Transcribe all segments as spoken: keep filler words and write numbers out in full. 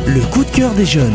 Le coup de cœur des jeunes.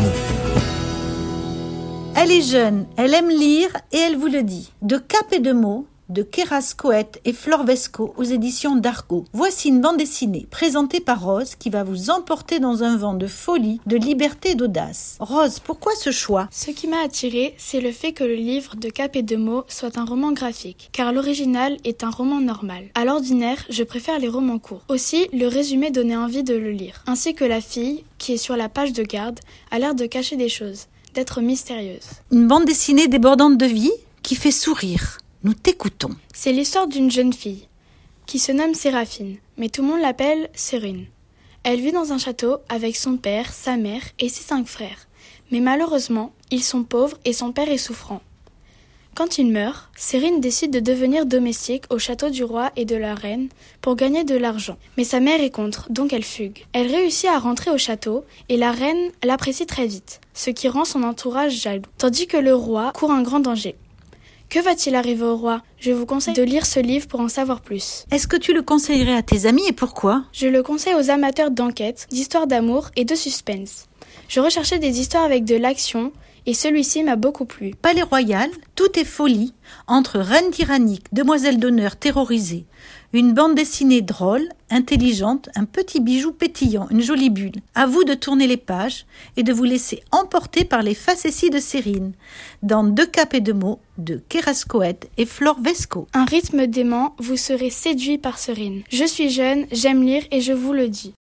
Elle est jeune, elle aime lire et elle vous le dit. De Cap et de mots, de Kéras Coët et Flore Vesco aux éditions d'Argo. Voici une bande dessinée présentée par Rose qui va vous emporter dans un vent de folie, de liberté et d'audace. Rose, pourquoi ce choix ? Ce qui m'a attirée, c'est le fait que le livre de Cap et de mots soit un roman graphique, car l'original est un roman normal. À l'ordinaire, je préfère les romans courts. Aussi, le résumé donnait envie de le lire, ainsi que la fille, qui est sur la page de garde, a l'air de cacher des choses, d'être mystérieuse. Une bande dessinée débordante de vie qui fait sourire. Nous t'écoutons. C'est l'histoire d'une jeune fille qui se nomme Séraphine, mais tout le monde l'appelle Sérine. Elle vit dans un château avec son père, sa mère et ses cinq frères. Mais malheureusement, ils sont pauvres et son père est souffrant. Quand il meurt, Sérine décide de devenir domestique au château du roi et de la reine pour gagner de l'argent. Mais sa mère est contre, donc elle fugue. Elle réussit à rentrer au château et la reine l'apprécie très vite, ce qui rend son entourage jaloux, tandis que le roi court un grand danger. Que va-t-il arriver au roi ? Je vous conseille de lire ce livre pour en savoir plus. Est-ce que tu le conseillerais à tes amis et pourquoi ? Je le conseille aux amateurs d'enquête, d'histoires d'amour et de suspense. Je recherchais des histoires avec de l'action et celui-ci m'a beaucoup plu. Palais Royal, tout est folie, entre reine tyrannique, demoiselle d'honneur terrorisée. Une bande dessinée drôle, intelligente, un petit bijou pétillant, une jolie bulle. À vous de tourner les pages et de vous laisser emporter par les facéties de Sérine, dans Deux Cap et de mots de Kéras Coët et Flore Vesco. Un rythme dément, vous serez séduit par Sérine. Je suis jeune, j'aime lire et je vous le dis.